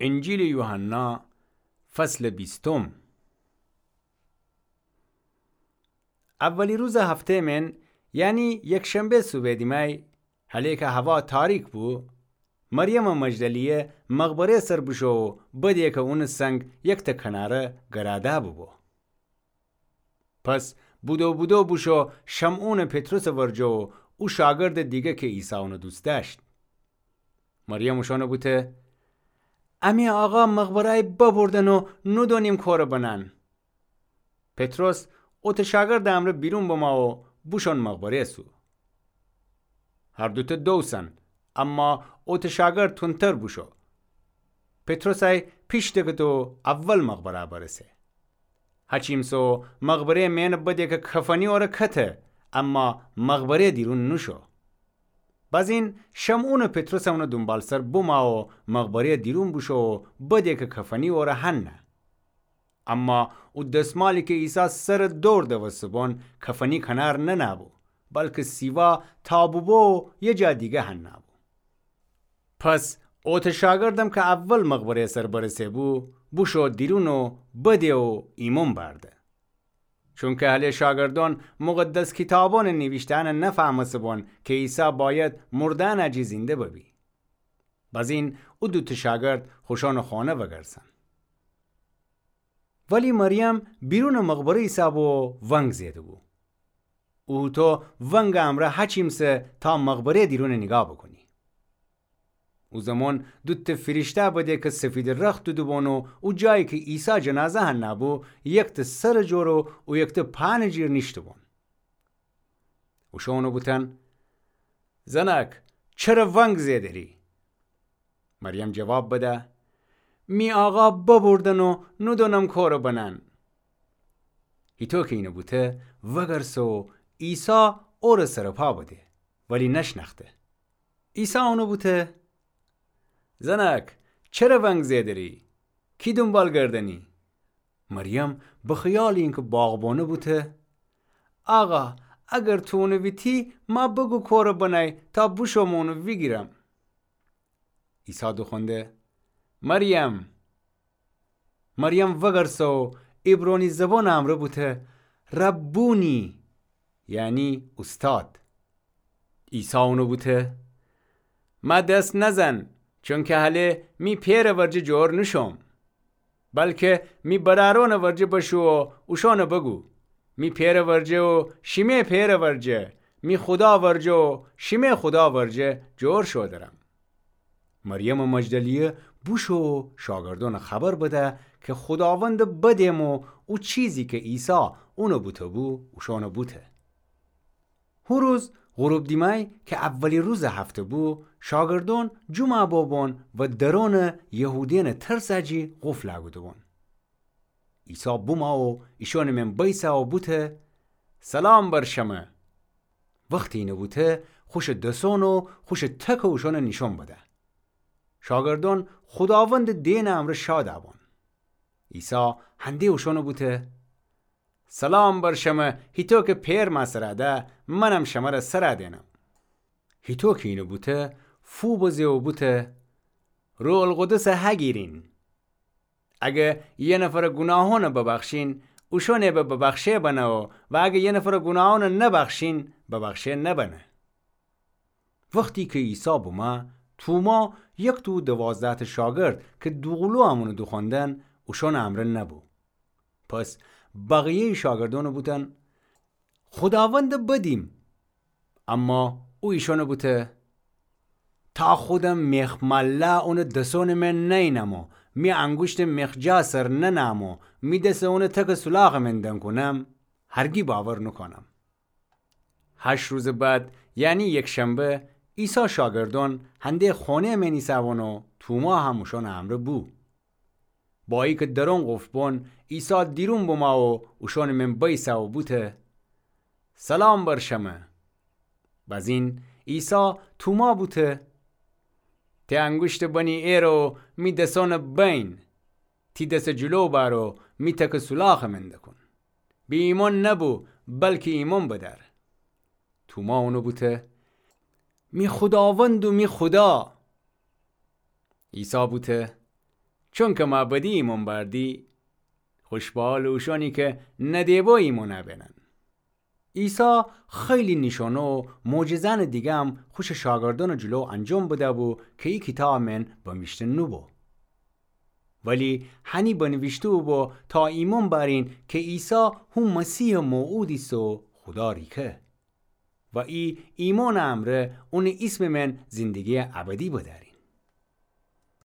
انجیل یوحنا فصل 20. اولی روز هفته من یعنی یک شنبه صبح دیمای حالی که هوا تاریک بو مریم مجدلیه مقبره سر بشو بدیه که اون سنگ یک تا کناره گراده بو. پس بودو بشو شمعون پتروس ورجو او شاگرد دیگه که عیسی اونو دوست داشت. مریم شانو بوده امی آقا مقبره ببردن و ندونیم کار بنن. پتروس اوت شاگرد امر بیرون بما و بوشان مقبره سو. هر دوتا دوسن اما اوت شاگرد تونتر بوشو. پتروس ای پیش دکتو اول مقبره برسه. هچیم سو مقبره من بده که کفنی آره کته اما مقبره دیرون نشو. باز این شمعون پتروس اونو دنبال سر بوما و مقبره دیرون بوشو بده که کفنی آره هنه. اما او دستمالی که عیسی سر دور دوستبون کفنی کنار ننابو بلکه سیوا تابوبو یه جا دیگه هنابو. پس اوت شاگردم که اول مقبره سر برسه بوشو دیرونو بده و ایمون برده. چون که اهل شاگردان مقدس کتابان نوشتن نفهمسه بون که عیسی باید مردن اجی زنده ببی. باز این او دوت شاگرد خوشان خانه وگرسن. ولی مریم بیرون مقبره عیسی بو ونگ زیده بو. او تو ونگ امره هچیمسه تا مقبره دیرون نگاه بکنی. او زمان دوت فرشته بده که سفید رخت دو بانو او جایی که عیسی جنازه هن نبو یک تا سر جورو و یک تا پان جیر نیشت بون. او شونو بودن زنک چرا ونگ زیده ری؟ مریم جواب بده می آقا ببردن و ندونم کارو بنن. هیتو که اینو بوده وگرسو عیسی اور سر پا بده ولی نشنخته. عیسی اونو بوده زنک چرا ونگ زیده ری؟ کی دنبال گردنی؟ مریم بخیال اینکه باغبانه بوده آقا اگر تو اونو بیتی ما بگو کارو بنای تا بوشمونو بگیرم. عیسی دو خونده مریم وگرسو عبرانی زبان امره بوده ربونی یعنی استاد. عیسی اونو بوده ما دست نزن چون که حاله می پیر ورجه جور نشم بلکه می برارون ورجه بشو و اوشانو بگو می پیر ورجه و شیمه پیر ورجه می خدا ورجه و شیمه خدا ورجه جور شو درم. مریم مجدلیه بوشو شاگردان خبر بده که خداوند بدیم و او چیزی که عیسی اونو بوده اوشانو بوده. هر روز غروب دیمای که اولی روز هفته شاگردان جمعه بابون و درون یهودین ترسجی قفل آگوده بون. عیسی بوما و ایشون من بیسا و بوده سلام بر شما. وقتی اینو بوده خوش دسون و خوش تک اوشون نشون بده. شاگردان خداوند دین امر شاد بون. عیسی هنده اوشونو بوده سلام بر شما هیتو که پیر مسراده منم شما را سر دینم. هیتو که اینو بوده فو بزه و بوده روح القدس هگیرین. اگه یه نفر گناهانو ببخشین اوشونه ببخشه بنه و اگه یه نفر گناهانو نبخشین ببخشه نبنه. وقتی که عیسی بوما توما یک تو 12 شاگرد که دوغلو همونو دو خوندن اوشون امره نبو. پس بقیه شاگردانو بودن خداوند بدیم اما او ایشونو بوده تا خودم مخمله اون دسون من نینمو می انگشت مخجا سر ننامو می دست اون تک سلاغ من دن کنم هرگی باور نکنم. 8 روز بعد یعنی یک شنبه عیسی شاگردان هنده خانه منی سوانو توما هموشان امره بو. با ای که درون قفبون عیسی دیرون بوما و اوشان من بیسا و بوته سلام بر شما. باز این عیسی توما بوته تی انگشت بنی ایرو می دسان بین تی دست جلو بارو می تک سلاخ من دکن بی ایمان نبو بلکه ایمان بدر. توما اونو بوته می خداوند و می خدا. عیسی بوته چون که ما بدی ایمون بردی خوشبال اوشانی که ندیبا ایمون نبینن. عیسی خیلی نشانه و معجزان دیگه هم خوش شاگردان جلو انجام بده بو که این کتاب من بمیشتن نو بو. ولی هنی بنوشته بو تا ایمان برین که عیسی هم مسیح موعودی سو خدا ریکه و ای ایمان امره اون اسم من زندگی ابدی بدارین.